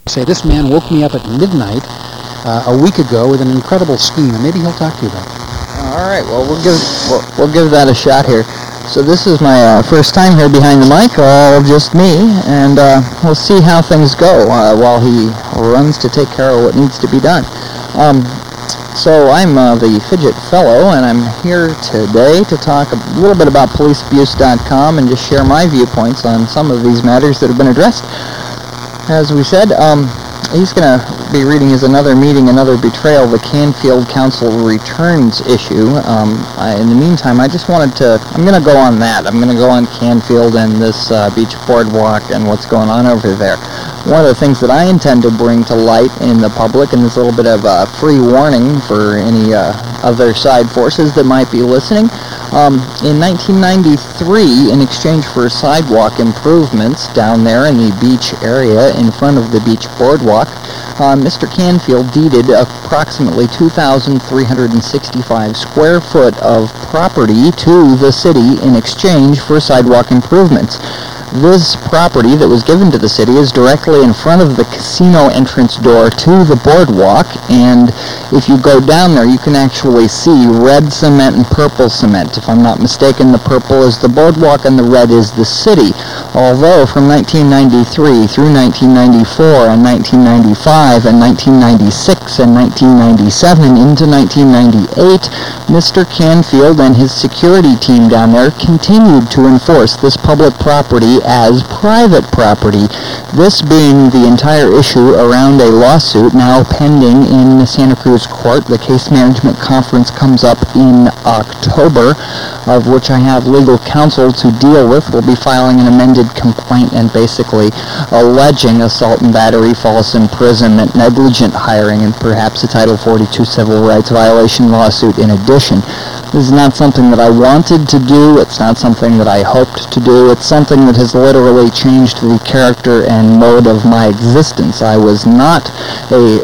Say, this man woke me up at midnight a week ago with an incredible scheme, and maybe he'll talk to you about it. All right, well, we'll give that a shot here. So this is my first time here behind the mic, all just me, and we'll see how things go while he runs to take care of what needs to be done. So I'm the Fidget Fellow, and I'm here today to talk a little bit about policeabuse.com and just share my viewpoints on some of these matters that have been addressed. As we said, he's going to be reading his Another Meeting, Another Betrayal, the Canfield Council Returns issue. In the meantime, I just wanted to, I'm going to go on that. I'm going to go on Canfield and this beach boardwalk and what's going on over there. One of the things that I intend to bring to light in the public, and this little bit of a free warning for any other side forces that might be listening, in 1993, in exchange for sidewalk improvements down there in the beach area in front of the beach boardwalk, Mr. Canfield deeded approximately 2,365 square foot of property to the city in exchange for sidewalk improvements. This property that was given to the city is directly in front of the casino entrance door to the boardwalk, and if you go down there you can actually see red cement and purple cement. If I'm not mistaken, the purple is the boardwalk and the red is the city. Although from 1993 through 1994 and 1995 and 1996 and 1997 into 1998, Mr. Canfield and his security team down there continued to enforce this public property as private property, this being the entire issue around a lawsuit now pending in the Santa Cruz court. The case management conference comes up in October, of which I have legal counsel to deal with. We'll be filing an amended complaint and basically alleging assault and battery, false imprisonment, negligent hiring, and perhaps a Title 42 civil rights violation lawsuit in addition. This is not something that I wanted to do. It's not something that I hoped to do. It's something that has literally changed the character and mode of my existence. I was not a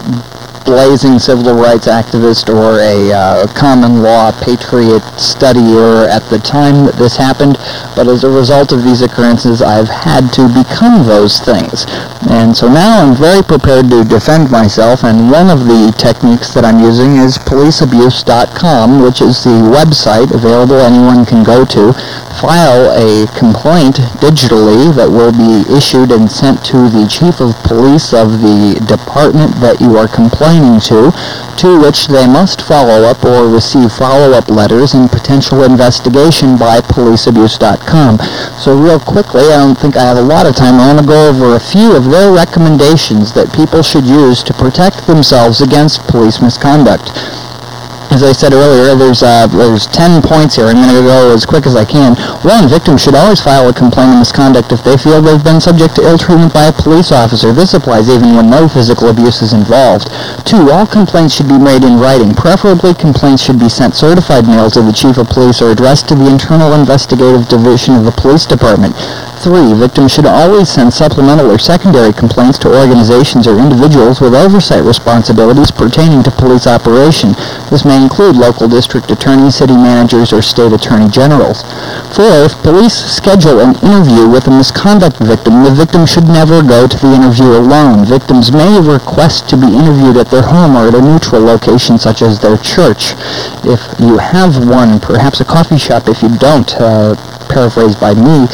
blazing civil rights activist or a common law patriot studier at the time that this happened, but as a result of these occurrences I've had to become those things. And so now I'm very prepared to defend myself, and one of the techniques that I'm using is policeabuse.com, which is the website available anyone can go to, file a complaint digitally that will be issued and sent to the chief of police of the department that you are complaining to which they must follow up or receive follow-up letters and potential investigation by policeabuse.com. So real quickly, I don't think I have a lot of time. I want to go over a few of their recommendations that people should use to protect themselves against police misconduct. As I said earlier, there's 10 points here. I'm going to go as quick as I can. 1, victims should always file a complaint of misconduct if they feel they've been subject to ill treatment by a police officer. This applies even when no physical abuse is involved. 2, all complaints should be made in writing. Preferably, complaints should be sent certified mail to the chief of police or addressed to the Internal Investigative Division of the Police Department. 3, victims should always send supplemental or secondary complaints to organizations or individuals with oversight responsibilities pertaining to police operation. This may include local district attorneys, city managers, or state attorney generals. 4, if police schedule an interview with a misconduct victim, the victim should never go to the interview alone. Victims may request to be interviewed at their home or at a neutral location such as their church. If you have one, perhaps a coffee shop if you don't, paraphrased by me.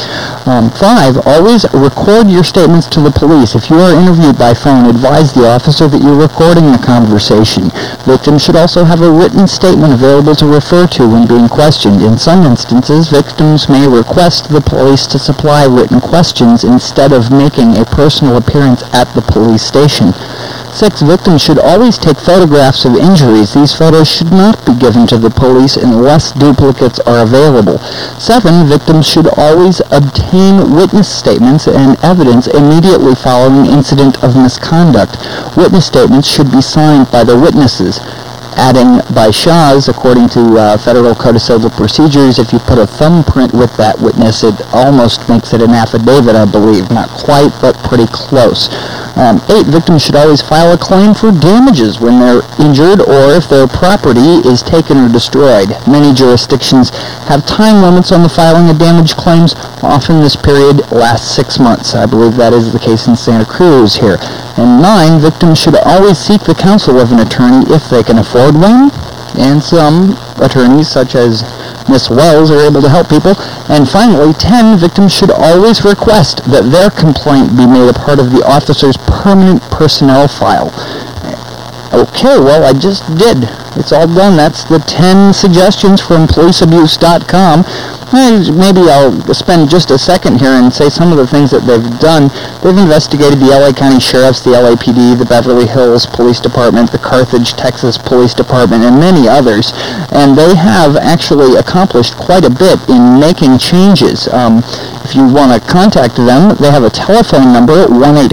5, always record your statements to the police. If you are interviewed by phone, advise the officer that you're recording the conversation. Victims should also have a written statement available to refer to when being questioned. In some instances, victims may request the police to supply written questions instead of making a personal appearance at the police station. 6, victims should always take photographs of injuries. These photos should not be given to the police unless duplicates are available. 7, victims should always obtain witness statements and evidence immediately following an incident of misconduct. Witness statements should be signed by the witnesses. Adding by Shaw's, according to Federal Code of Civil Procedures, if you put a thumbprint with that witness, it almost makes it an affidavit, I believe. Not quite, but pretty close. 8, victims should always file a claim for damages when they're injured or if their property is taken or destroyed. Many jurisdictions have time limits on the filing of damage claims. Often this period lasts 6 months. I believe that is the case in Santa Cruz here. And 9, victims should always seek the counsel of an attorney if they can afford one. And some attorneys, such as Miss Wells, are able to help people. And finally, 10, victims should always request that their complaint be made a part of the officer's permanent personnel file. Okay, well, I just did. It's all done. That's the 10 suggestions from policeabuse.com. Maybe I'll spend just a second here and say some of the things that they've done. They've investigated the LA County Sheriff's, the LAPD, the Beverly Hills Police Department, the Carthage, Texas Police Department, and many others. And they have actually accomplished quite a bit in making changes. If you want to contact them, they have a telephone number,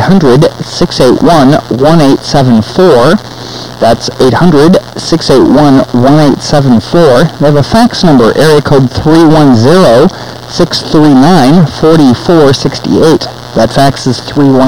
1-800-681-1874. That's 800-681-1874. They have a fax number, area code 310-639-4468. That fax is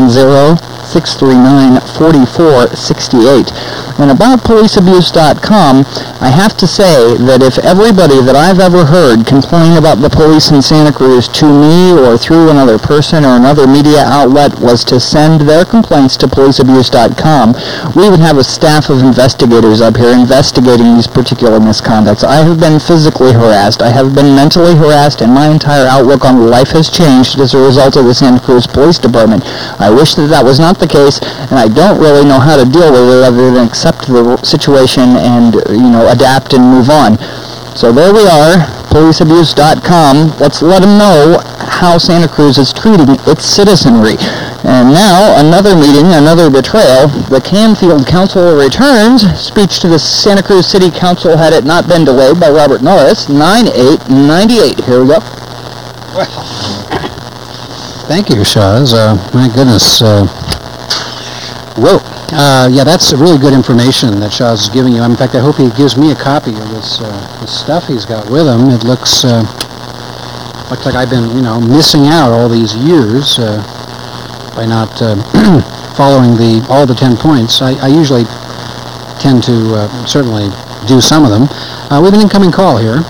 310-639-4468. And about policeabuse.com, I have to say that if everybody that I've ever heard complain about the police in Santa Cruz to me or through another person or another media outlet was to send their complaints to policeabuse.com, we would have a staff of investigators up here investigating these particular misconducts. I have been physically harassed. I have been mentally harassed, and my entire outlook on life has changed as a result of the Santa Cruz Police Department. I wish that that was not the case, and I don't really know how to deal with it other than accept the situation and, adapt and move on. So there we are, policeabuse.com. Let's let them know how Santa Cruz is treating its citizenry. And now, another meeting, another betrayal. The Canfield Council returns. Speech to the Santa Cruz City Council had it not been delayed by Robert Norris, 9/8/98. Here we go. Well, thank you, Shaz. My goodness. Whoa. Yeah, that's really good information that Shaz is giving you. In fact, I hope he gives me a copy of this stuff he's got with him. It looks like I've been, missing out all these years by not following all the 10 points. I usually tend to certainly do some of them. We have an incoming call here.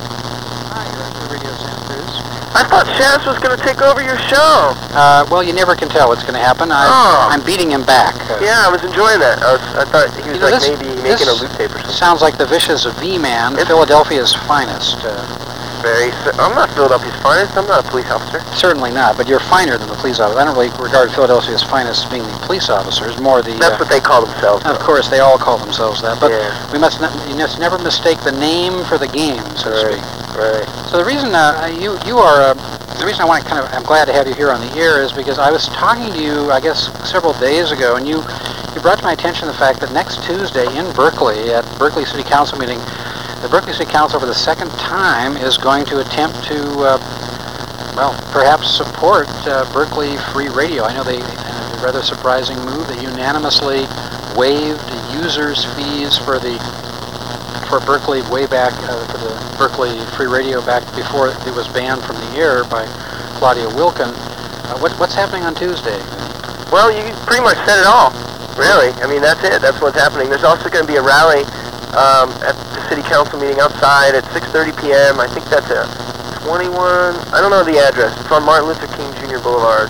I thought Shaz was going to take over your show. Well, you never can tell what's going to happen. I'm beating him back. Yeah, I was enjoying that. I thought he was maybe making a loop tape or something. Sounds like the vicious V-Man, Philadelphia's finest. I'm not Philadelphia's finest. I'm not a police officer. Certainly not, but you're finer than the police officer. I don't really regard Philadelphia's finest as being the police officers, more the... That's what they call themselves. Of course, they all call themselves that, but yeah. you must never mistake the name for the game, so to speak. Right. So the reason you are... the reason I'm glad to have you here on the air is because I was talking to you, I guess, several days ago, and you brought to my attention the fact that next Tuesday in Berkeley, at Berkeley City Council meeting, the Berkeley City Council for the second time is going to attempt to, perhaps support Berkeley Free Radio. I know a rather surprising move. They unanimously waived users' fees for Berkeley way back, for the Berkeley Free Radio back before it was banned from the air by Claudia Wilken. What's happening on Tuesday? Well, you pretty much said it all, really. I mean, that's it. That's what's happening. There's also going to be a rally at the City Council meeting outside at 6:30 p.m. I think that's a 21, I don't know the address. It's on Martin Luther King Jr. Boulevard.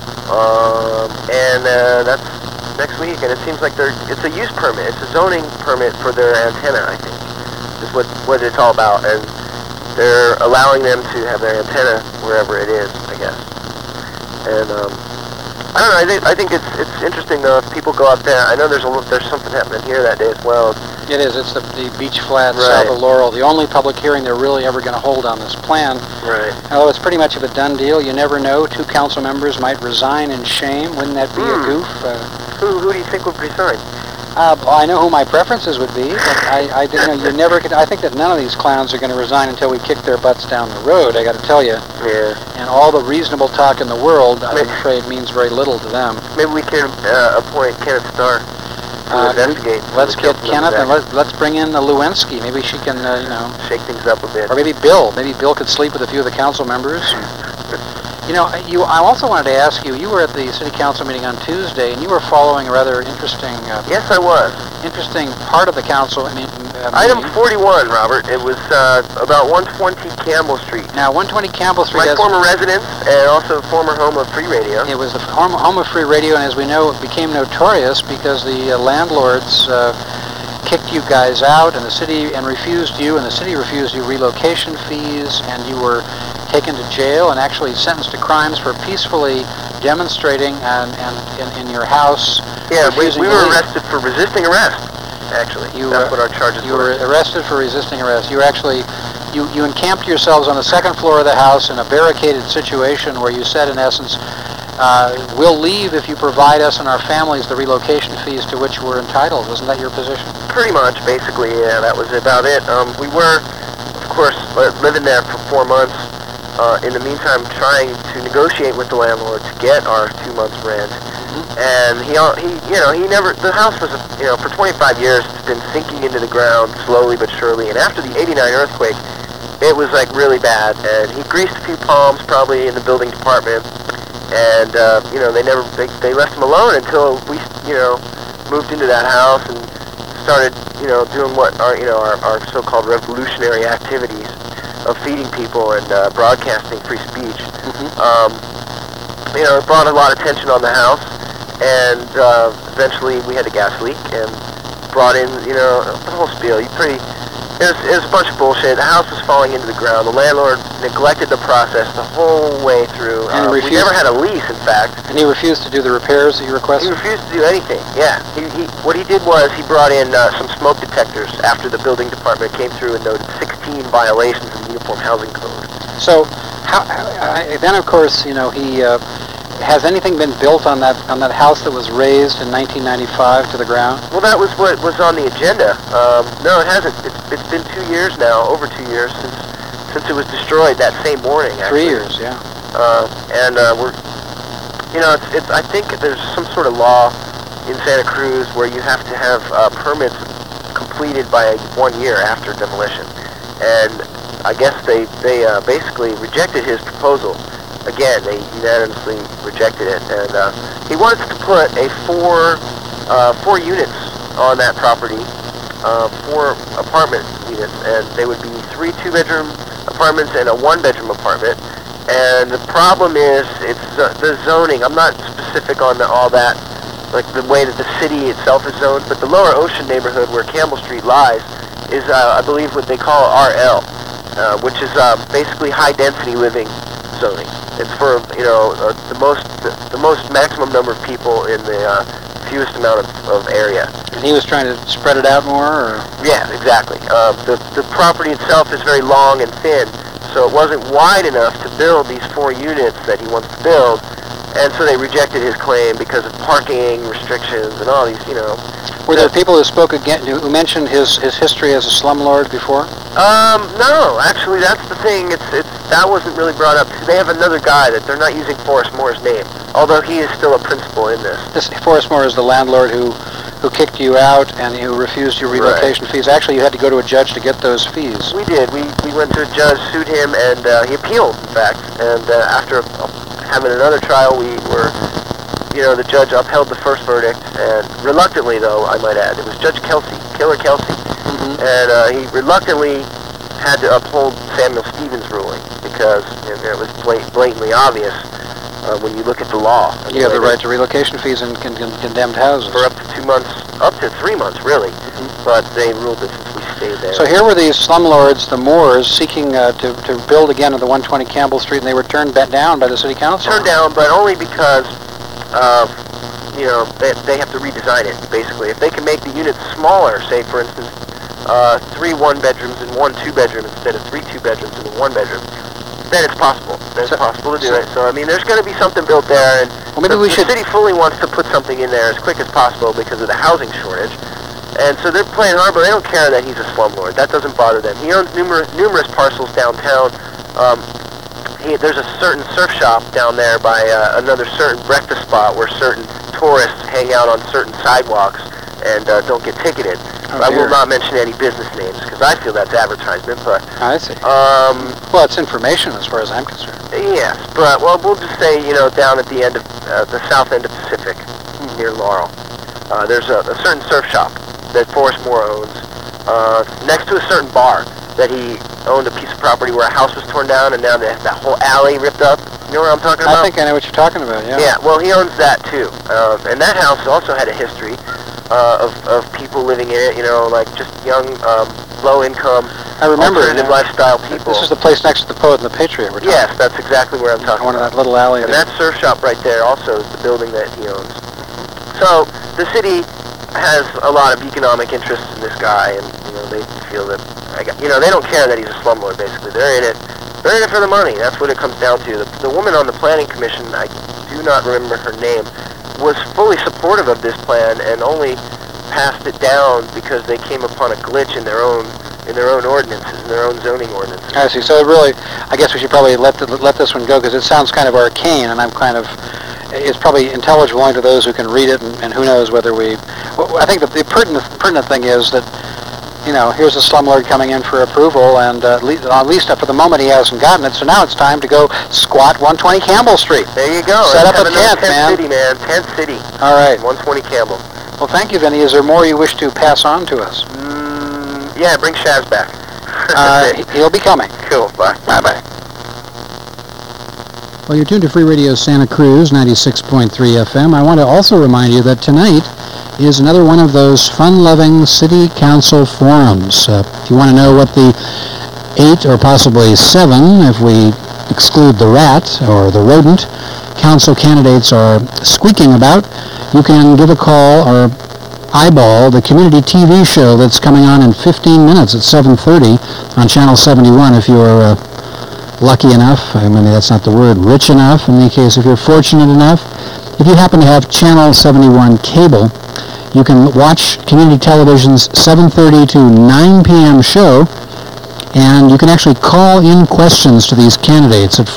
And that's next week, and it seems like it's a use permit. It's a zoning permit for their antenna, I think, is what it's all about. And they're allowing them to have their antenna wherever it is, I guess. And I don't know. I think it's interesting though if people go out there. I know there's something happening here that day as well. It is. It's the beach flat Right. south of Laurel. The only public hearing they're really ever going to hold on this plan. Right. Although it's pretty much of a done deal. You never know. 2 council members might resign in shame. Wouldn't that be a goof? Who do you think would resign? I know who my preferences would be, but I you never could. I think that none of these clowns are going to resign until we kick their butts down the road. I got to tell you. Yeah. And all the reasonable talk in the world, I'm afraid, means very little to them. Maybe we can appoint Kenneth Starr to investigate. Let's get Kenneth and let's bring in Lewinsky. Maybe she can, shake things up a bit. Or maybe Bill. Maybe Bill could sleep with a few of the council members. You know, I also wanted to ask you, you were at the City Council meeting on Tuesday, and you were following a rather interesting... Yes, I was. Interesting part of the council. Item 41, Robert. It was about 120 Campbell Street. Now, 120 Campbell Street... My former residence and also former home of Free Radio. It was the home of Free Radio, and as we know, it became notorious because the landlords kicked you guys out, and the city refused you relocation fees, and you were taken to jail and actually sentenced to crimes for peacefully demonstrating in your house. Yeah, we were arrested for resisting arrest, actually. That's what our charges were. You were arrested for resisting arrest. You were actually, you encamped yourselves on the second floor of the house in a barricaded situation where you said, in essence, we'll leave if you provide us and our families the relocation fees to which we're entitled. Wasn't that your position? Pretty much, basically, yeah, that was about it. We were, of course, living there for 4 months. In the meantime, trying to negotiate with the landlord to get our 2 months rent. And he never, the house was, for 25 years, it's been sinking into the ground slowly but surely. And after the '89 earthquake, it was like really bad. And he greased a few palms probably in the building department. And, they left him alone until we, moved into that house and started, doing what our so-called revolutionary activities of feeding people and broadcasting free speech. It brought a lot of tension on the house, and eventually we had a gas leak and brought in, the whole spiel. It was a bunch of bullshit. The house was falling into the ground. The landlord neglected the process the whole way through. We never had a lease, in fact. And he refused to do the repairs that you requested? He refused to do anything, yeah. What he did was he brought in some smoke detectors after the building department came through and noted 16 violations of the Uniform Housing Code. So, then of course, he... has anything been built on that house that was razed in 1995 to the ground? Well, that was what was on the agenda. No, it hasn't. It's been 2 years now, over 2 years since it was destroyed that same morning. Actually. 3 years, yeah. We're, I think there's some sort of law in Santa Cruz where you have to have permits completed by 1 year after demolition, and I guess they basically rejected his proposal. Again, they unanimously rejected it, and he wants to put four units on that property, 4 apartment units, and they would be 3 2-bedroom apartments and a 1-bedroom apartment. And the problem is, it's the zoning. I'm not specific on all that, like the way that the city itself is zoned, but the Lower Ocean neighborhood where Campbell Street lies is, I believe, what they call RL, which is basically high-density living zoning. It's for the most maximum number of people in the fewest amount of area. And he was trying to spread it out more, or? Yeah, exactly. The property itself is very long and thin, so it wasn't wide enough to build these 4 units that he wants to build, and so they rejected his claim because of parking restrictions and all these, Were there people who spoke again, who mentioned his history as a slumlord before? No, actually, that's the thing. That wasn't really brought up. They have another guy that they're not using Forrest Moore's name, although he is still a principal in this. This Forrest Moore is the landlord who kicked you out and who refused your relocation fees. Actually, you had to go to a judge to get those fees. We did. We went to a judge, sued him, and he appealed, in fact. And after having another trial, the judge upheld the first verdict, and reluctantly, though, I might add, it was Judge Killer Kelsey, and he reluctantly had to uphold Samuel Stevens' ruling because it was blatantly obvious when you look at the law. You have the right to relocation fees in condemned houses. For up to 2 months, up to 3 months, really. But they ruled that since we stayed there. So here were these slumlords, the Moores, seeking to build again at the 120 Campbell Street, and they were turned down by the city council. Turned down, but only because they have to redesign it, basically. If they can make the units smaller, say, for instance, 3 1-bedrooms and 1 2-bedroom instead of 3 2-bedrooms and a 1-bedroom, then it's possible. Then it's possible to do it. So, there's going to be something built there, and the city fully wants to put something in there as quick as possible because of the housing shortage. And so they're playing hard, but they don't care that he's a slumlord. That doesn't bother them. He owns numerous parcels downtown. There's a certain surf shop down there by another certain breakfast spot where certain tourists hang out on certain sidewalks and don't get ticketed. I will not mention any business names because I feel that's advertisement. But I see. Well, it's information as far as I'm concerned. Yes, but, well, we'll just say, down at the end of, the south end of Pacific, near Laurel. There's a certain surf shop that Forrest Moore owns, next to a certain bar that he owned a piece of property where a house was torn down, and now they have that whole alley ripped up. You know what I'm talking about? I think I know what you're talking about, yeah. Yeah, well, he owns that, too. And that house also had a history of people living in it, like just young, low-income, I remember alternative lifestyle people. This is the place next to the Poet and the Patriot we're talking Yes, that's exactly where I'm talking about. One of about. that little alley And there. that surf shop right there also is the building that he owns. So the city has a lot of economic interest in this guy, and they feel that they don't care that he's a slumlord. Basically, they're in it for the money. That's what it comes down to. The woman on the planning commission, I do not remember her name, was fully supportive of this plan and only passed it down because they came upon a glitch in their own ordinances, in their own zoning ordinances. I see. So it really, I guess we should probably let this one go because it sounds kind of arcane, and it's probably intelligible only to those who can read it, and who knows whether we. Well, I think that the pertinent thing is that, here's a slumlord coming in for approval, and at least for the moment he hasn't gotten it. So now it's time to go squat 120 Campbell Street. There you go. Set up a tent, man. City, man. Tent City. All right. 120 Campbell. Well, thank you, Vinny. Is there more you wish to pass on to us? Yeah, bring Shaz back. He'll be coming. Cool. Bye. Bye-bye. Well, you're tuned to Free Radio Santa Cruz, 96.3 FM. I want to also remind you that tonight is another one of those fun-loving city council forums. If you want to know what the 8 or possibly 7, if we exclude the rat or the rodent, council candidates are squeaking about, you can give a call or eyeball the community TV show that's coming on in 15 minutes at 7:30 on Channel 71 if you're lucky enough, that's not the word, rich enough, in any case, if you're fortunate enough. If you happen to have Channel 71 cable, you can watch community television's 7:30 to 9 p.m. show, and you can actually call in questions to these candidates at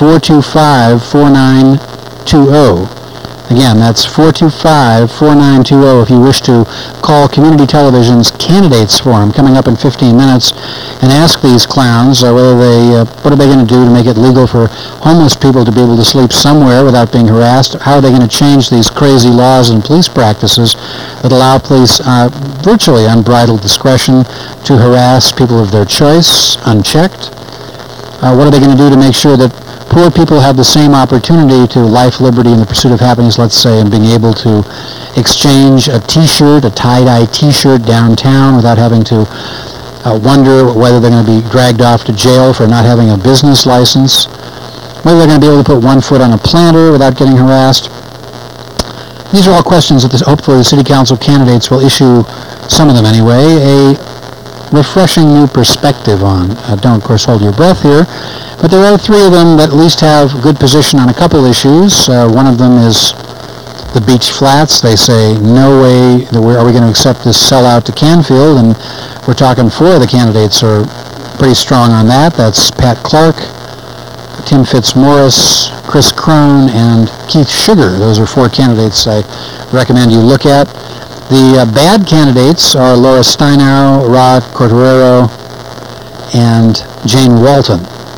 425-4920. Again, that's 425-4920 if you wish to call Community Television's Candidates Forum coming up in 15 minutes and ask these clowns what are they going to do to make it legal for homeless people to be able to sleep somewhere without being harassed? How are they going to change these crazy laws and police practices that allow police virtually unbridled discretion to harass people of their choice unchecked? What are they going to do to make sure that poor people have the same opportunity to life, liberty, and the pursuit of happiness, let's say, and being able to exchange a T-shirt, a tie-dye T-shirt downtown without having to wonder whether they're going to be dragged off to jail for not having a business license, whether they're going to be able to put one foot on a planter without getting harassed. These are all questions that hopefully the City Council candidates will issue, some of them anyway, a refreshing new perspective on. Don't, of course, hold your breath here. But there are 3 of them that at least have good position on a couple issues. One of them is the beach flats. They say, no way are we going to accept this sellout to Canfield, and we're talking 4 of the candidates are pretty strong on that. That's Pat Clark, Tim Fitzmaurice, Chris Crone, and Keith Sugar. Those are 4 candidates I recommend you look at. The bad candidates are Laura Steinow, Rod Cortorero, and Jane Walton.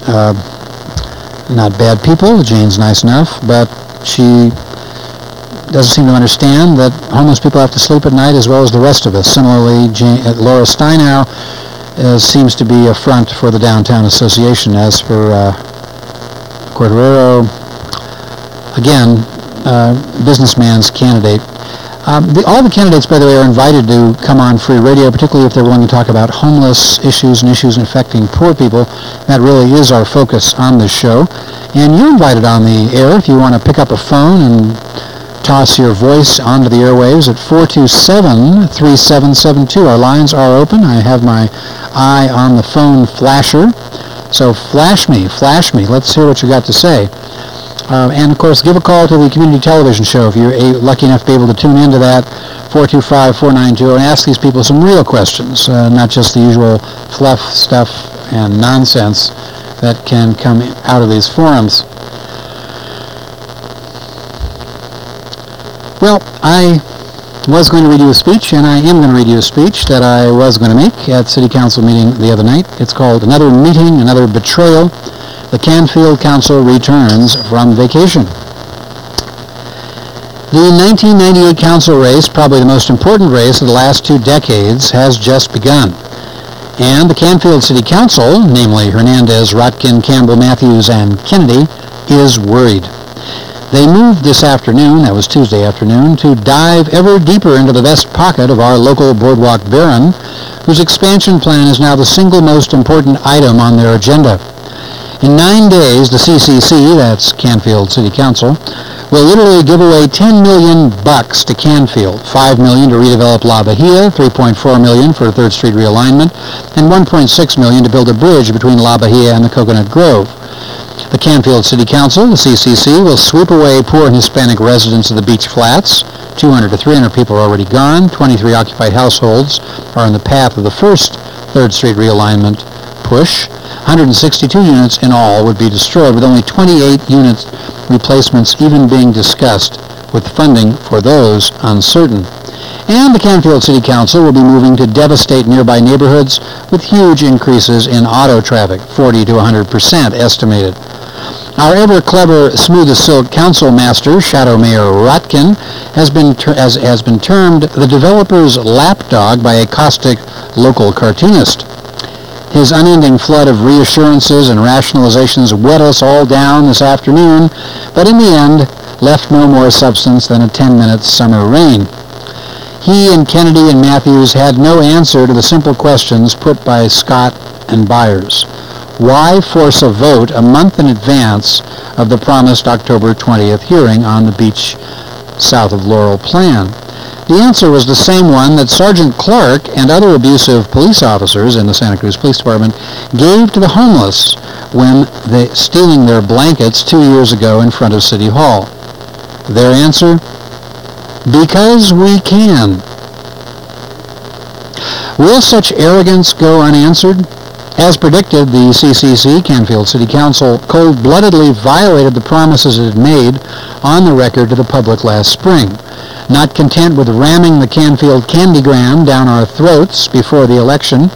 Not bad people. Jane's nice enough, but she doesn't seem to understand that homeless people have to sleep at night as well as the rest of us. Similarly, Laura Steinow seems to be a front for the Downtown Association. As for Cortorero, again, businessman's candidate. All the candidates, by the way, are invited to come on Free Radio, particularly if they're willing to talk about homeless issues and issues affecting poor people. That really is our focus on this show. And you're invited on the air if you want to pick up a phone and toss your voice onto the airwaves at 427-3772. Our lines are open. I have my eye on the phone flasher. So flash me. Let's hear what you got to say. And, of course, give a call to the community television show if you're lucky enough to be able to tune into that, 425-4920, and ask these people some real questions, not just the usual fluff stuff and nonsense that can come out of these forums. Well, I was going to read you a speech, and I am going to read you a speech that I was going to make at City Council meeting the other night. It's called Another Meeting, Another Betrayal. the Canfield Council returns from vacation. The 1998 council race, probably the most important race of the last 2 decades, has just begun. And the Canfield City Council, namely Hernandez, Rotkin, Campbell, Matthews, and Kennedy, is worried. They moved this afternoon, that was Tuesday afternoon, to dive ever deeper into the vest pocket of our local boardwalk baron, whose expansion plan is now the single most important item on their agenda. In 9 days, the CCC, that's Canfield City Council, will literally give away $10 million to Canfield, $5 million to redevelop La Bahia, $3.4 million for 3rd Street realignment, and $1.6 million to build a bridge between La Bahia and the Coconut Grove. The Canfield City Council, the CCC, will sweep away poor and Hispanic residents of the beach flats. 200 to 300 people are already gone. 23 occupied households are in the path of the first 3rd Street realignment push. 162 units in all would be destroyed, with only 28 unit replacements even being discussed, with funding for those uncertain. And the Canfield City Council will be moving to devastate nearby neighborhoods with huge increases in auto traffic, 40 to 100% estimated. Our ever-clever, smooth-as-silk council master, Shadow Mayor Rotkin, has been termed the developer's lapdog by a caustic local cartoonist. His unending flood of reassurances and rationalizations wet us all down this afternoon, but in the end left no more substance than a 10-minute summer rain. He and Kennedy and Matthews had no answer to the simple questions put by Scott and Byers. Why force a vote a month in advance of the promised October 20th hearing on the beach south of Laurel plan? The answer was the same one that Sergeant Clark and other abusive police officers in the Santa Cruz Police Department gave to the homeless when they stealing their blankets 2 years ago in front of City Hall. Their answer? Because we can. Will such arrogance go unanswered? As predicted, the CCC, Canfield City Council, cold-bloodedly violated the promises it had made on the record to the public last spring. Not content with ramming the Canfield Candygram down our throats before the election,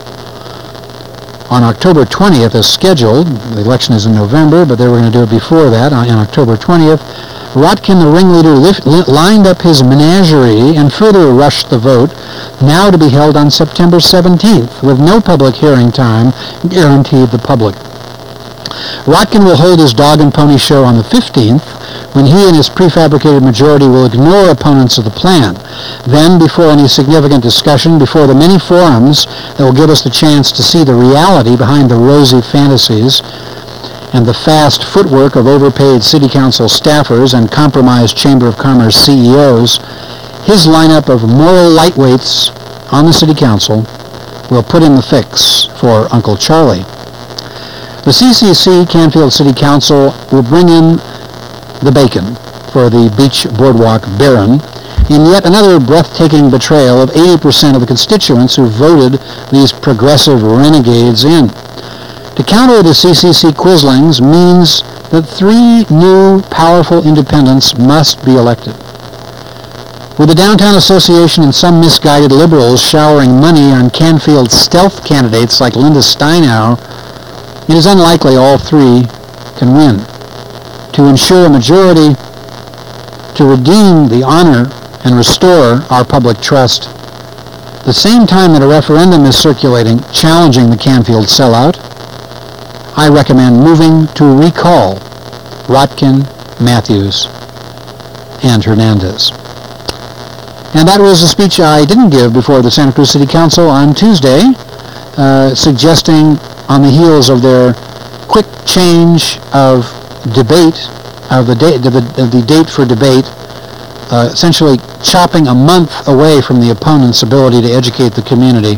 on October 20th as scheduled, the election is in November, but they were going to do it before that, on October 20th, Rotkin, the ringleader, lined up his menagerie and further rushed the vote, now to be held on September 17th, with no public hearing time guaranteed the public. Rotkin will hold his dog and pony show on the 15th, when he and his prefabricated majority will ignore opponents of the plan. Then, before any significant discussion, before the many forums that will give us the chance to see the reality behind the rosy fantasies and the fast footwork of overpaid city council staffers and compromised Chamber of Commerce CEOs, his lineup of moral lightweights on the city council will put in the fix for Uncle Charlie. The CCC, Canfield City Council, will bring in the bacon for the beach boardwalk baron in yet another breathtaking betrayal of 80% of the constituents who voted these progressive renegades in. To counter the CCC quislings means that 3 new, powerful independents must be elected. With the Downtown Association and some misguided liberals showering money on Canfield stealth candidates like Linda Steinow, it is unlikely all 3 can win. To ensure a majority, to redeem the honor and restore our public trust, the same time that a referendum is circulating challenging the Canfield sellout, I recommend moving to recall Rotkin, Matthews, and Hernandez. And that was a speech I didn't give before the Santa Cruz City Council on Tuesday, suggesting on the heels of their quick change of debate, of the date for debate, essentially chopping a month away from the opponent's ability to educate the community,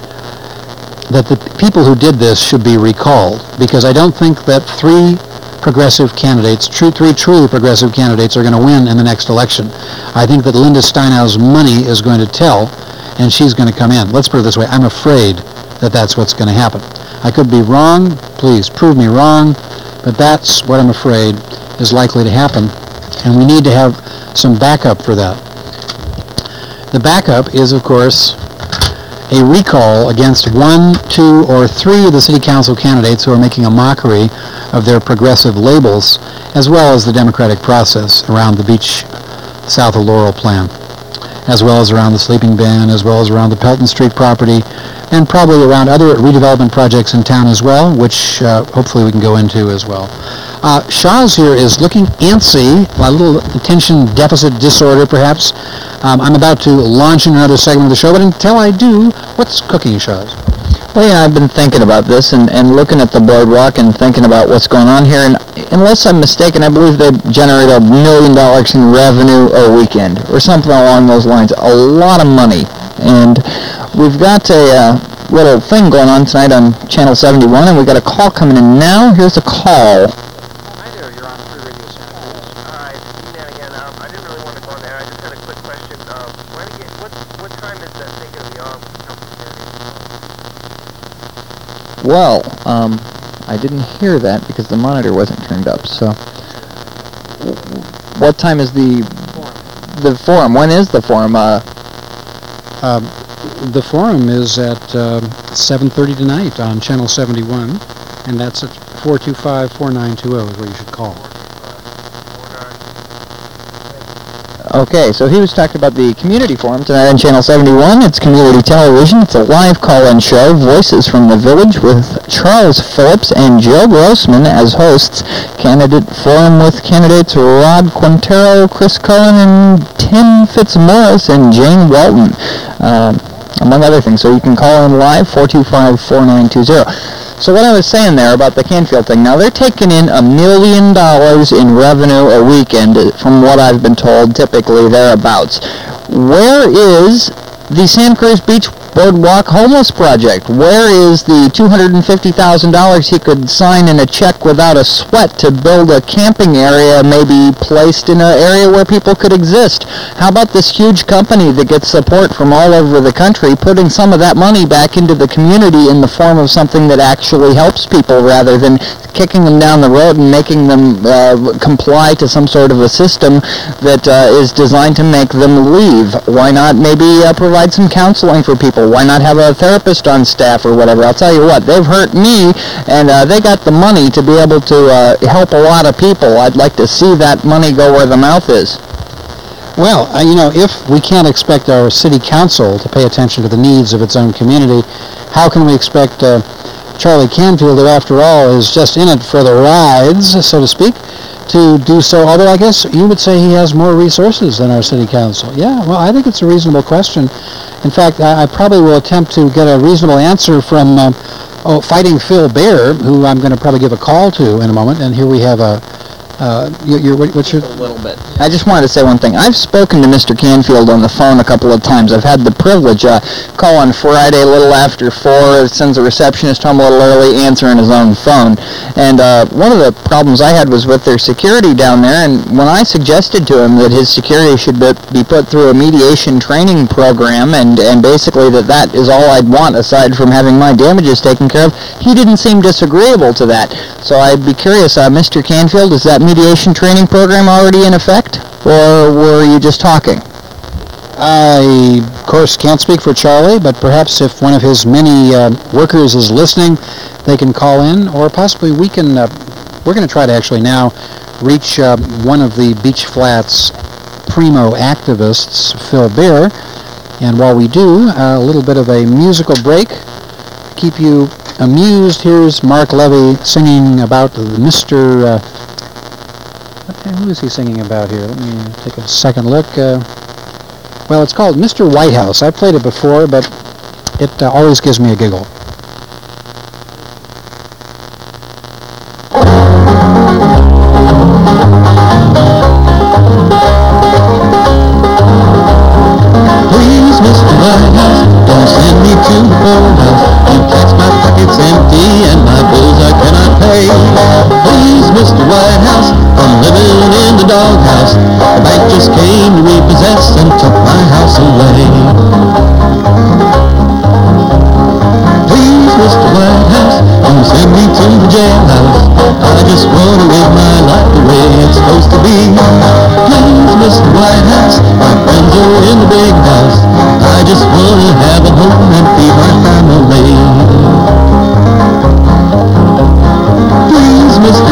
that the people who did this should be recalled, because I don't think that 3 progressive candidates, 3 truly progressive candidates, are going to win in the next election. I think that Linda Steinau's money is going to tell, and she's going to come in. Let's put it this way. I'm afraid that that's what's going to happen. I could be wrong. Please prove me wrong. But that's what I'm afraid is likely to happen. And we need to have some backup for that. The backup is, of course, a recall against 1, 2, or 3 of the city council candidates who are making a mockery of their progressive labels, as well as the democratic process around the beach south of Laurel plan, as well as around the Sleeping Bin, as well as around the Pelton Street property, and probably around other redevelopment projects in town as well, which hopefully we can go into as well. Shaw's here is looking antsy, a little attention deficit disorder perhaps. I'm about to launch into another segment of the show, but until I do, what's cooking, Shaw's? Well, yeah, I've been thinking about this and looking at the boardwalk and thinking about what's going on here. And unless I'm mistaken, I believe they generate $1 million in revenue a weekend or something along those lines. A lot of money. And we've got a little thing going on tonight on Channel 71, and we've got a call coming in now. Here's a call. Hi there, you're on Free Radio Santa Cruz. Hi, it's Ian again. I didn't really want to go on there. I just had a quick question. What time is that thing going to be on? Well, I didn't hear that because the monitor wasn't turned up. So, what time is the forum? When is the forum? The forum is at 7:30 tonight on Channel 71, and that's at 425-4920 is where you should call. Okay, so he was talking about the community forum tonight on Channel 71. It's community television. It's a live call-in show, Voices from the Village, with Charles Phillips and Joe Grossman as hosts. Candidate forum with candidates Rod Quintero, Chris Cullen, and Tim Fitzmaurice and Jane Walton, among other things. So you can call in live, 425-4920. So what I was saying there about the Canfield thing, now they're taking in $1 million in revenue a weekend, from what I've been told, typically thereabouts. Where is the Santa Cruz Beach Boardwalk Homeless Project? Where is the $250,000 he could sign in a check without a sweat to build a camping area, maybe placed in an area where people could exist? How about this huge company that gets support from all over the country, putting some of that money back into the community in the form of something that actually helps people rather than kicking them down the road and making them comply to some sort of a system that is designed to make them leave? Why not maybe provide some counseling for people? Why not have a therapist on staff or whatever? I'll tell you what, they've hurt me, and they got the money to be able to help a lot of people. I'd like to see that money go where the mouth is. Well, if we can't expect our city council to pay attention to the needs of its own community, how can we expect Charlie Canfield, who after all is just in it for the rides, so to speak, to do so? Although I guess you would say he has more resources than our city council. Yeah, well, I think it's a reasonable question. In fact, I probably will attempt to get a reasonable answer from Fighting Phil Bear, who I'm going to probably give a call to in a moment. And here we have what's your... A little bit. I just wanted to say one thing. I've spoken to Mr. Canfield on the phone a couple of times. I've had the privilege call on Friday a little after 4, sends a receptionist home a little early, answering his own phone. And one of the problems I had was with their security down there, and when I suggested to him that his security should be put through a mediation training program, and basically that is all I'd want aside from having my damages taken care of, he didn't seem disagreeable to that. So I'd be curious, Mr. Canfield, is that mediation training program already in effect, or were you just talking? I, of course, can't speak for Charlie, but perhaps if one of his many workers is listening, they can call in, or possibly we can, we're going to try to actually now reach one of the Beach Flats primo activists, Phil Bear, and while we do, a little bit of a musical break. Keep you amused, here's Mark Levy singing about Mr. Who is he singing about here? Let me take a second look. Well, it's called Mr. Whitehouse. I've played it before, but it always gives me a giggle. Please, Mr. Whitehouse, don't send me to the poorhouse. You tax my pockets empty and my bills I cannot pay. Please, Mr. Whitehouse, I'm living in the doghouse. The bank just came to repossess and took my house away. Please, Mr. Whitehouse, don't send me to the jailhouse. I just want to live my life the way it's supposed to be. Please, Mr. Whitehouse, my friends are in the big house. I just want to have a home and feed my family. Please, Mr.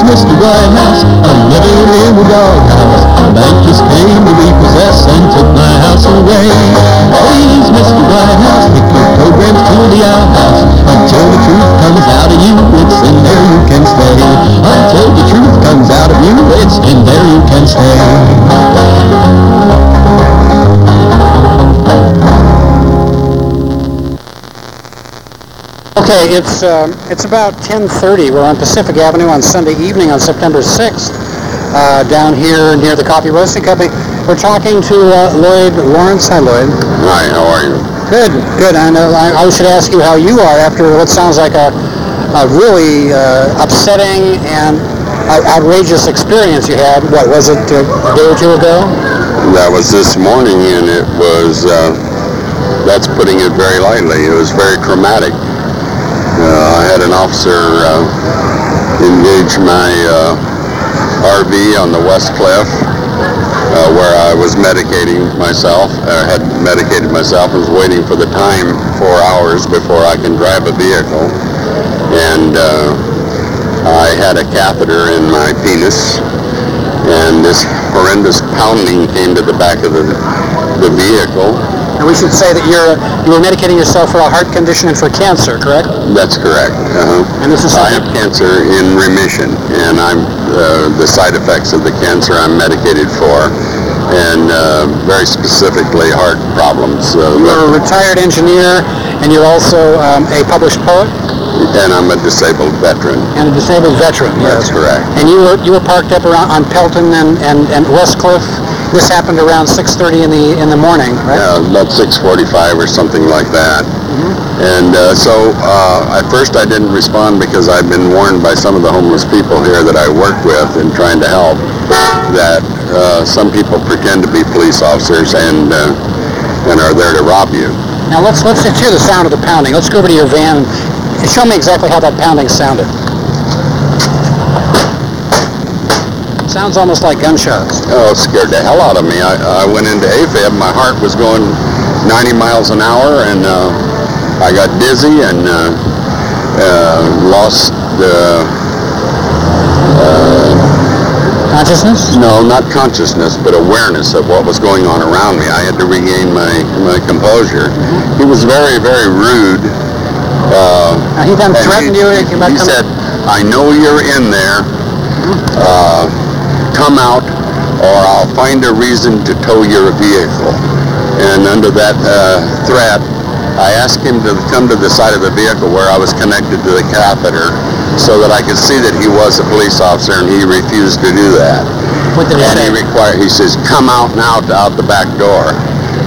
Mr. White House, I'm living in the doghouse. The bankers came to repossess and took my house away. Please, Mr. White House, take your programs to the outhouse. Until the truth comes out of you, it's in there you can stay. Until the truth comes out of you, it's in there you can stay. Okay, it's about 10:30. We're on Pacific Avenue on Sunday evening on September 6th, down here near the Coffee Roasting Company. We're talking to Lloyd Lawrence. Hi, Lloyd. Hi, how are you? Good, good. I know. I should ask you how you are after what sounds like a really upsetting and outrageous experience you had. What was it, a day or two ago? That was this morning, and it was, that's putting it very lightly. It was very traumatic. I had an officer engage my RV on the West Cliff, where I was medicating myself, had medicated myself, and was waiting for the time, 4 hours, before I can drive a vehicle. And I had a catheter in my penis, and this horrendous pounding came to the back of the vehicle. And we should say that you were medicating yourself for a heart condition and for cancer, correct? That's correct. And this is I have cancer in remission, and I'm the side effects of the cancer I'm medicated for, and very specifically heart problems. You're a retired engineer, and you're also a published poet? And I'm a disabled veteran. And a disabled veteran, yes. That's correct. And you were parked up around on Pelton and Westcliff. This happened around 6:30 in the morning, right? Yeah, about 6:45 or something like that. And so at first I didn't respond because I'd been warned by some of the homeless people here that I work with in trying to help that some people pretend to be police officers and are there to rob you. Now let's hear the sound of the pounding. Let's go over to your van and show me exactly how that pounding sounded. Sounds almost like gunshots. Oh, it scared the hell out of me. I went into AFib. My heart was going 90 miles an hour, and I got dizzy and lost consciousness? No, not consciousness, but awareness of what was going on around me. I had to regain my composure. He was very, very rude. He then threatened you? He said, I know you're in there. Come out, or I'll find a reason to tow your vehicle. And under that threat, I asked him to come to the side of the vehicle where I was connected to the catheter so that I could see that he was a police officer, and he refused to do that. What did he say? He says, come out now out the back door.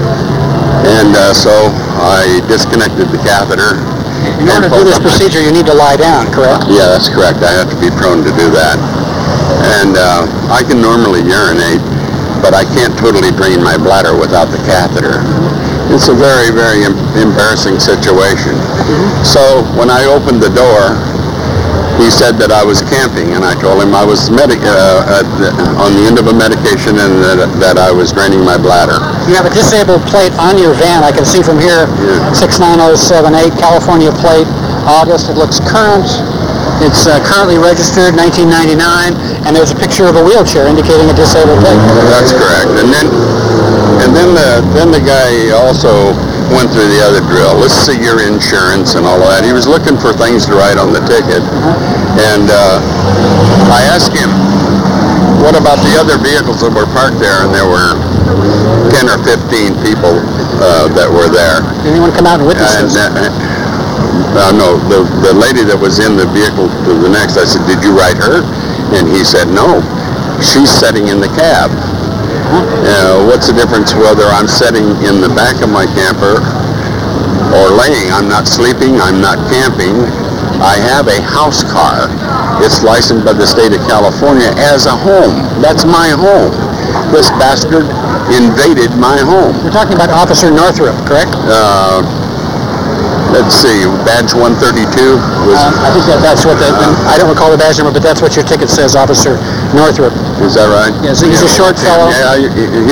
And so I disconnected the catheter. In order to do this procedure, you need to lie down, correct? Yeah, that's correct. I have to be prone to do that. And I can normally urinate, but I can't totally drain my bladder without the catheter. It's a very, very embarrassing situation. So when I opened the door, he said that I was camping, and I told him I was on the end of a medication and that I was draining my bladder. You have a disabled plate on your van. I can see from here, 69078, California plate, August. It looks current. It's currently registered 1999, and there's a picture of a wheelchair indicating a disabled plate. That's correct. And then the guy also went through the other drill. Let's see your insurance and all of that. He was looking for things to write on the ticket. And I asked him, what about the other vehicles that were parked there? And there were 10 or 15 people that were there. Did anyone come out and witness this? No, the lady that was in the vehicle to the next, I said, did you write her? And he said, no, she's sitting in the cab. What's the difference whether I'm sitting in the back of my camper or laying? I'm not sleeping, I'm not camping. I have a house car. It's licensed by the state of California as a home. That's my home. This bastard invaded my home. We're talking about Officer Northrup, correct? Let's see, badge 132 was... I think that's what I don't recall the badge number, but that's what your ticket says, Officer Northrup. Is that right? Yes, he's a short fellow. Yeah,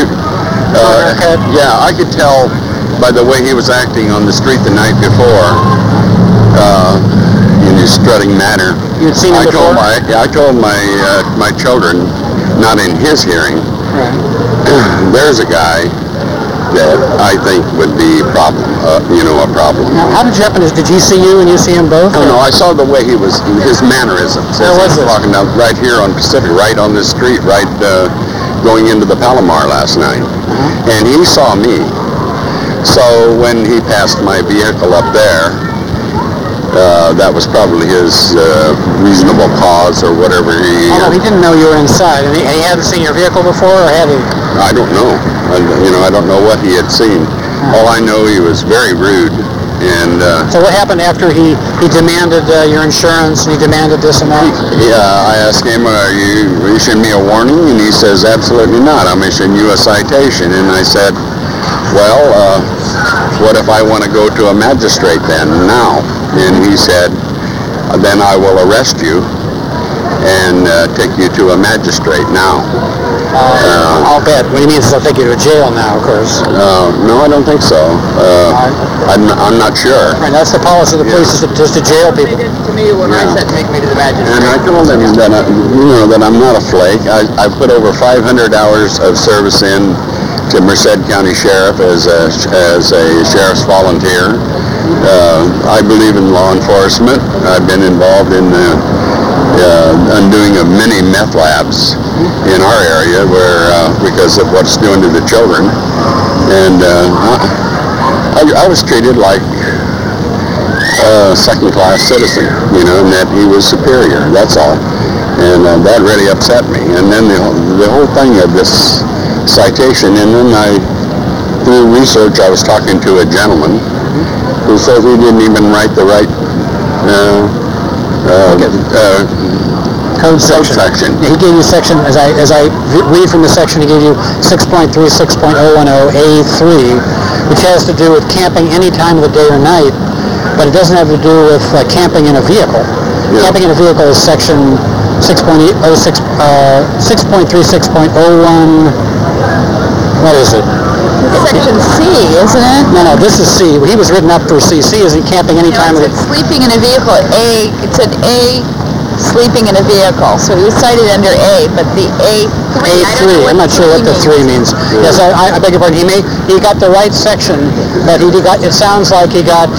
yeah, I could tell by the way he was acting on the street the night before. in his strutting manner. You'd seen him before? I told my children, not in his hearing, Right. there's a guy that I think would be a problem. Now, how did you happen? Did he see you and you see him both? No, I saw the way he was, his mannerisms. Where was this? Walking down right here on Pacific, right on this street, right going into the Palomar last night. And he saw me. So when he passed my vehicle up there, that was probably his reasonable cause or whatever he... Oh, no, he didn't know you were inside. And he hadn't seen your vehicle before, or had he? I don't know. I don't know what he had seen. All I know, he was very rude. And So what happened after he demanded your insurance and he demanded this and that? I asked him, are you issuing me a warning? And he says, absolutely not. I'm issuing you a citation. And I said, well, what if I want to go to a magistrate then, now? And he said, then I will arrest you and take you to a magistrate now. I'll bet. What he means is I'll take you to jail now, of course. No, I don't think so. I'm not sure. Right, that's the policy of the police, is just to jail people. He did to me when I said take me to the magistrate. And I told him that that I'm not a flake. I put over 500 hours of service in to Merced County Sheriff as a sheriff's volunteer. I believe in law enforcement. I've been involved in undoing of many meth labs in our area because of what it's doing to the children. And I was treated like a second-class citizen, and that he was superior. That's all. And that really upset me. And then the whole thing of this citation, and then through research, I was talking to a gentleman who says he didn't even write the right Code section. He gave you section, as I read from the section, he gave you 6.36.010A3, which has to do with camping any time of the day or night, but it doesn't have to do with camping in a vehicle. Yeah. Camping in a vehicle is section 6.36.01, what is it? Section C, isn't it? No, this is C. He was written up for C. C isn't camping any time of the... sleeping in a vehicle. A, it said A, sleeping in a vehicle. So he was cited under A, but the A3, A3, I'm not sure what the 3 means. Yes, I beg your pardon. He got the right section, but it sounds like he got...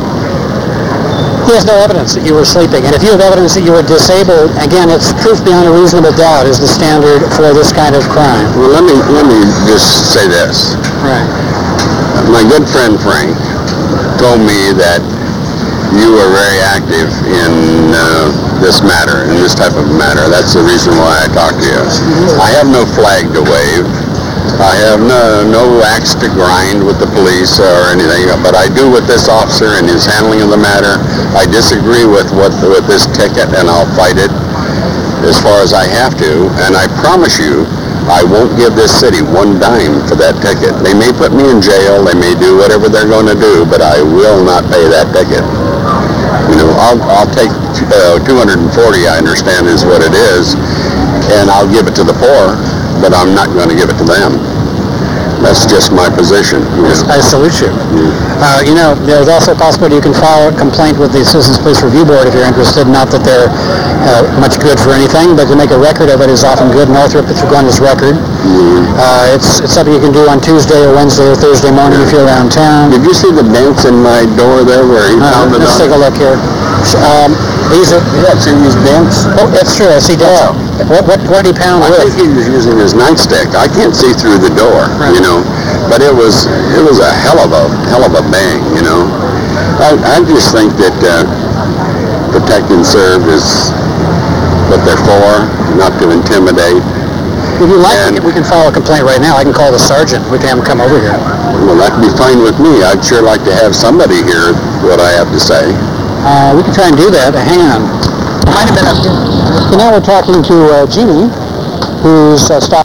he has no evidence that you were sleeping. And if you have evidence that you were disabled, again, it's proof beyond a reasonable doubt is the standard for this kind of crime. Well, let me just say this. Right. My good friend Frank told me that you were very active in this matter, in this type of matter. That's the reason why I talked to you. I have no flag to wave. I have no axe to grind with the police or anything, but I do with this officer and his handling of the matter. I disagree with this ticket, and I'll fight it as far as I have to. And I promise you, I won't give this city one dime for that ticket. They may put me in jail, they may do whatever they're going to do, but I will not pay that ticket. I'll take 240, I understand is what it is, and I'll give it to the poor, but I'm not going to give it to them. That's just my position. I salute you. There's also a possibility you can file a complaint with the Citizens Police Review Board if you're interested. Not that they're much good for anything, but to make a record of it is often good. Northrop, it's run this record. It's something you can do on Tuesday or Wednesday or Thursday morning if you're around town. Did you see the dents in my door there where he found it? Let's take a look here. These dents? Oh, that's true. I see dents. What did he pound with? I think he was using his nightstick. I can't see through the door, but it was a hell of a bang, I just think that protect and serve is what they're for, not to intimidate. If you like, we can file a complaint right now. I can call the sergeant. We can have him come over here. Well, that'd be fine with me. I'd sure like to have somebody hear what I have to say. We can try and do that. Hang on. Might have been up here. So now we're talking to Jeannie, who's stopped.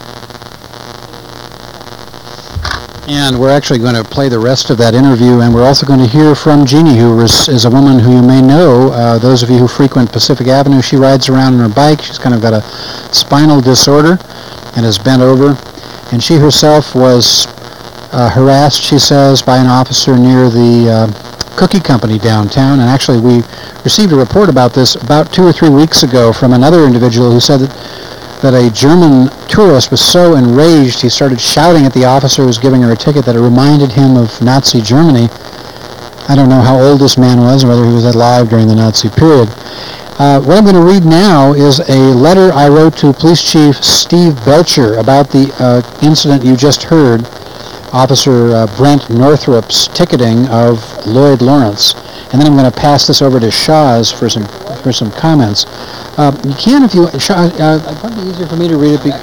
And we're actually going to play the rest of that interview, and we're also going to hear from Jeannie, who is a woman who you may know. Those of you who frequent Pacific Avenue, she rides around on her bike. She's kind of got a spinal disorder and is bent over. And she herself was harassed, she says, by an officer near the cookie company downtown, and actually we received a report about this about 2 or 3 weeks ago from another individual who said that a German tourist was so enraged he started shouting at the officer who was giving her a ticket that it reminded him of Nazi Germany. I don't know how old this man was, or whether he was alive during the Nazi period. What I'm going to read now is a letter I wrote to Police Chief Steve Belcher about the incident you just heard, Officer Brent Northrup's ticketing of Lloyd Lawrence. And then I'm going to pass this over to Shaz for some comments. You can, if you... Shaz, it'd probably be easier for me to read it.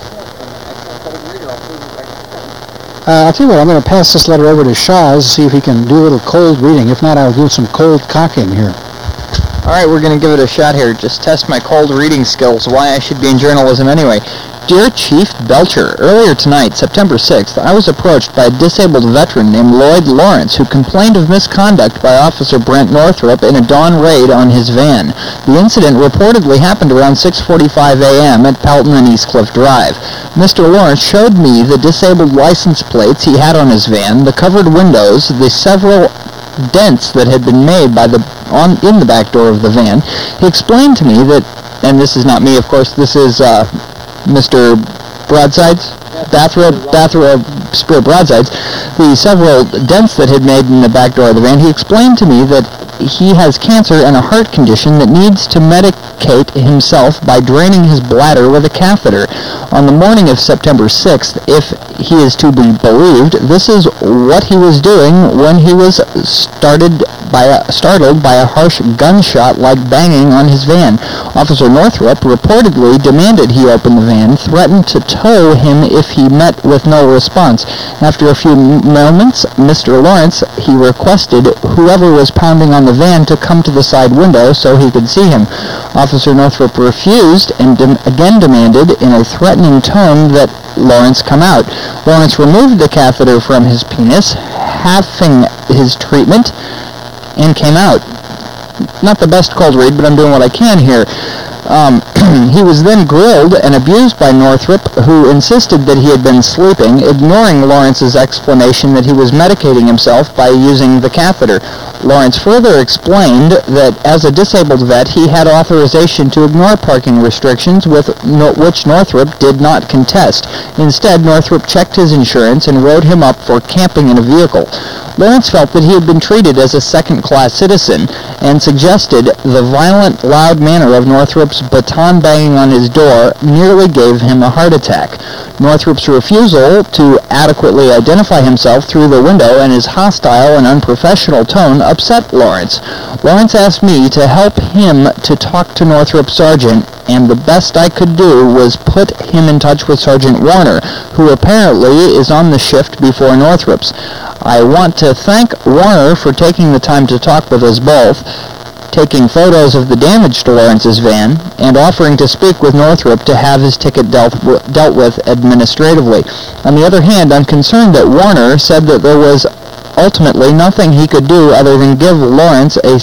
I'll tell you what, I'm going to pass this letter over to Shaz, see if he can do a little cold reading. If not, I'll do some cold cocking here. All right, we're going to give it a shot here. Just test my cold reading skills, why I should be in journalism anyway. Dear Chief Belcher, earlier tonight, September 6th, I was approached by a disabled veteran named Lloyd Lawrence who complained of misconduct by Officer Brent Northrup in a dawn raid on his van. The incident reportedly happened around 6:45 a.m. at Pelton and East Cliff Drive. Mr. Lawrence showed me the disabled license plates he had on his van, the covered windows, the several dents that had been made in the back door of the van. He explained to me that, and this is not me, of course, this is Mr. Broadsides, Spirit Broadsides, the several dents that had made in the back door of the van. He explained to me that he has cancer and a heart condition that needs to medicate himself by draining his bladder with a catheter. On the morning of September 6th, if he is to be believed, this is what he was doing when he was startled by a harsh gunshot-like banging on his van. Officer Northrup reportedly demanded he open the van, threatened to tow him if he met with no response. After a few moments, Mr. Lawrence, he requested whoever was pounding on the van to come to the side window so he could see him. Officer Northrup refused and again demanded in a threatening tone that Lawrence come out. Lawrence removed the catheter from his penis, halving his treatment, and came out. Not the best cold read, but I'm doing what I can here. He was then grilled and abused by Northrup, who insisted that he had been sleeping, ignoring Lawrence's explanation that he was medicating himself by using the catheter. Lawrence further explained that as a disabled vet, he had authorization to ignore parking restrictions, which Northrup did not contest. Instead, Northrup checked his insurance and wrote him up for camping in a vehicle. Lawrence felt that he had been treated as a second-class citizen and suggested the violent, loud manner of Northrup's baton banging on his door nearly gave him a heart attack. Northrup's refusal to adequately identify himself through the window and his hostile and unprofessional tone upset Lawrence. Lawrence asked me to help him to talk to Northrup's sergeant, and the best I could do was put him in touch with Sergeant Warner, who apparently is on the shift before Northrup's. I want to thank Warner for taking the time to talk with us both, taking photos of the damage to Lawrence's van, and offering to speak with Northrup to have his ticket dealt with administratively. On the other hand, I'm concerned that Warner said that there was ultimately nothing he could do other than give Lawrence a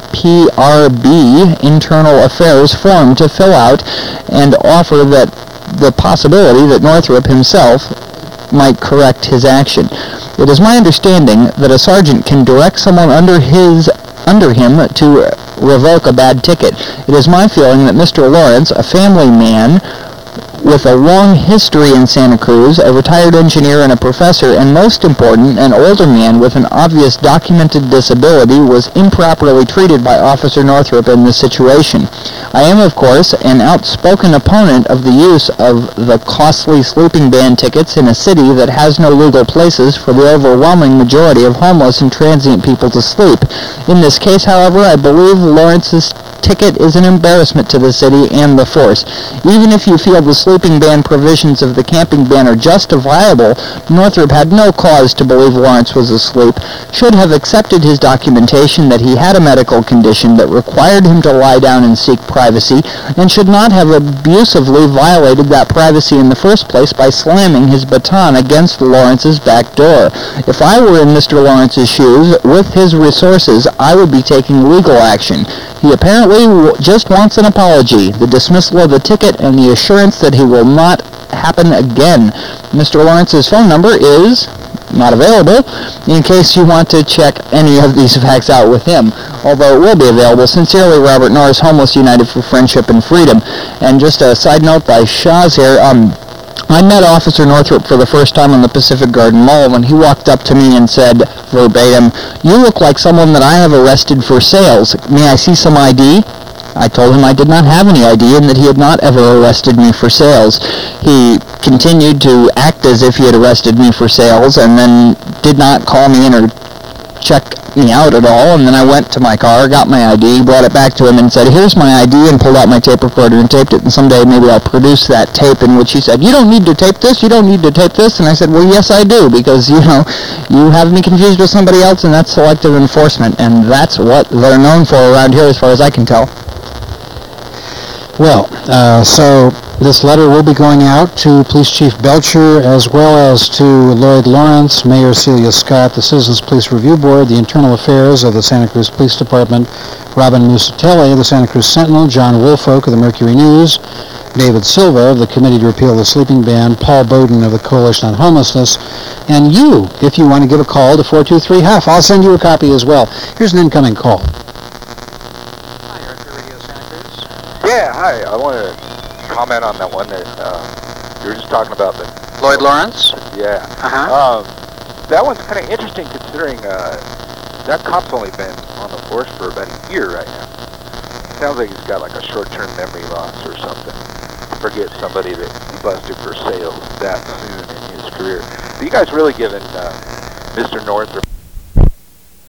CPRB internal affairs form to fill out and offer that the possibility that Northrup himself might correct his action. It is my understanding that a sergeant can direct someone under him to revoke a bad ticket. It is my feeling that Mr. Lawrence, a family man with a long history in Santa Cruz, a retired engineer and a professor, and most important, an older man with an obvious documented disability, was improperly treated by Officer Northrup in this situation. I am, of course, an outspoken opponent of the use of the costly sleeping ban tickets in a city that has no legal places for the overwhelming majority of homeless and transient people to sleep. In this case, however, I believe Lawrence's ticket is an embarrassment to the city and the force. Even if you feel the sleeping ban provisions of the camping ban are justifiable, Northrup had no cause to believe Lawrence was asleep, should have accepted his documentation that he had a medical condition that required him to lie down and seek privacy, and should not have abusively violated that privacy in the first place by slamming his baton against Lawrence's back door. If I were in Mr. Lawrence's shoes, with his resources, I would be taking legal action. He apparently just wants an apology, the dismissal of the ticket, and the assurance that he will not happen again. Mr. Lawrence's phone number is not available in case you want to check any of these facts out with him, although it will be available. Sincerely, Robert Norris, Homeless United for Friendship and Freedom. And just a side note by Shaw's here, I met Officer Northrup for the first time on the Pacific Garden Mall when he walked up to me and said, verbatim, "You look like someone that I have arrested for sales. May I see some ID?" I told him I did not have any ID and that he had not ever arrested me for sales. He continued to act as if he had arrested me for sales and then did not call me in or check me out at all. And then I went to my car, got my ID, brought it back to him and said, "Here's my ID," and pulled out my tape recorder and taped it. And someday maybe I'll produce that tape in which he said, "You don't need to tape this, you don't need to tape this." And I said, "Well, yes, I do, because, you have me confused with somebody else, and that's selective enforcement. And that's what they're known for around here as far as I can tell." Well, so this letter will be going out to Police Chief Belcher as well as to Lloyd Lawrence, Mayor Celia Scott, the Citizens Police Review Board, the Internal Affairs of the Santa Cruz Police Department, Robin Musatelli of the Santa Cruz Sentinel, John Woolfolk of the Mercury News, David Silva of the Committee to Repeal the Sleeping Ban, Paul Bowden of the Coalition on Homelessness, and you, if you want to give a call to 423-HUFF. I'll send you a copy as well. Here's an incoming call. Yeah, hi. I want to comment on that one that you were just talking about. Lloyd Lawrence? Yeah. Uh-huh. That one's kind of interesting considering that cop's only been on the force for about a year right now. Sounds like he's got like a short-term memory loss or something. Forget somebody that he busted for sales that soon in his career. So you guys really giving Mr. Northrup